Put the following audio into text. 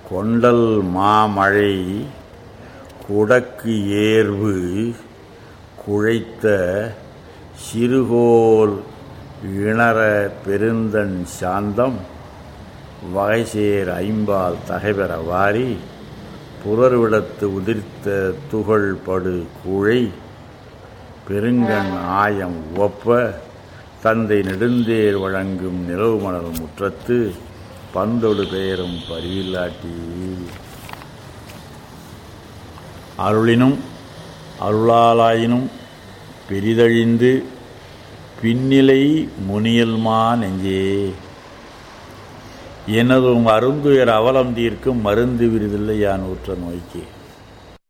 கொண்டல் மாமழை குடக்கு ஏர்வு குழைத்த சிறுகோல் இணர பெருந்தன் சாந்தம் வகைசேர் ஐம்பால் தகைபெற வாரி புலர்விடத்து உதிர்த்த துகள் படு கூழை பெருங்கண் ஆயம் ஒப்ப தந்தை நெடுந்தேர் வழங்கும் நிலவு மணல் முற்றத்து பந்தொடு பெயரும் பரிவில்லாட்டி அருளினும் அருளாலாயினும் பெரிதழிந்து பின்னிலை முனியல்மா நெஞ்சே எனதும் அருந்துயர் அவலம் தீர்க்கும் மருந்து விரிதில்லை யான் ஊற்ற நோய்க்கு.